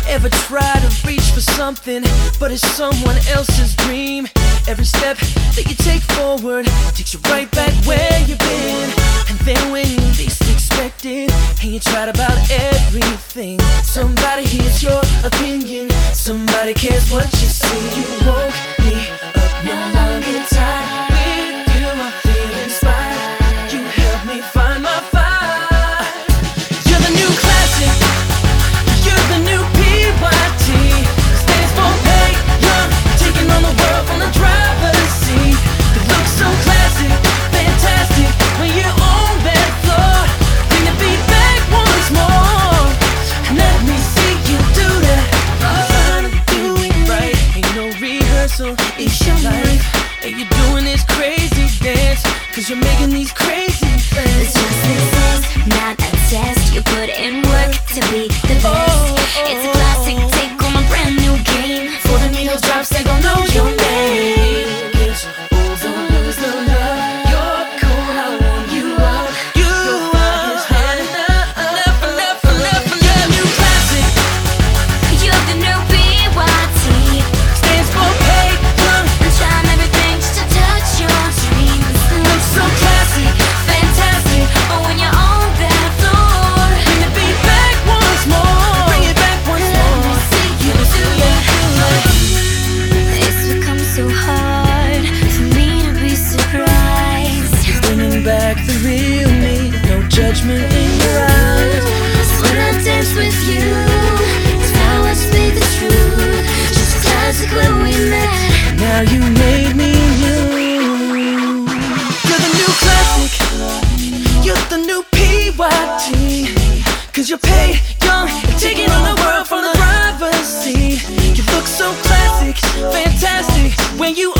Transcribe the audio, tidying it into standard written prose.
Ever try to reach for something, but it's someone else's dream? Every step that you take forward takes you right back where you've been. And then when you least expect it, and you tried about everything, somebody hears your opinion, somebody cares what you say. You woke me up, no longer tired. With you I feel inspired. You help me find my fire. You're the new classic. You're the new PYT. Stands for Pay Young, taking on the world from the driver's seat. You look so classic, fantastic when you own that floor. Bring the beat back once more. Let me see you do that. You're trying to do it right. Ain't no rehearsal, it's your life. And you're doing this crazy dance, cause you're making these crazy plans. It's just success, not a test. You put in work to be the best. It's a classic take on a brand new game. For the needles drops, they gon' know your name. Gets old, don't lose the love. You're cool, I want you up. Your fire's hot enough, enough. You're a new classic. You're the new PYT. Stands for Pay Young. I'm trying everything just to touch your dreams. Looks so classic, Fantastic, but when you're on that floor, bring the beat back once more. Bring it back once let me more. see you do that. It's become so hard for me to be surprised. Bringing back the real me, no judgment in your eyes. When I dance with you, it's how I speak the truth. Just classic when we met. Now you made me new. You're the new classic. You're the new PYT. Cause you're Pay Young, taking on the world from the driver's seat. You look so classic, fantastic when you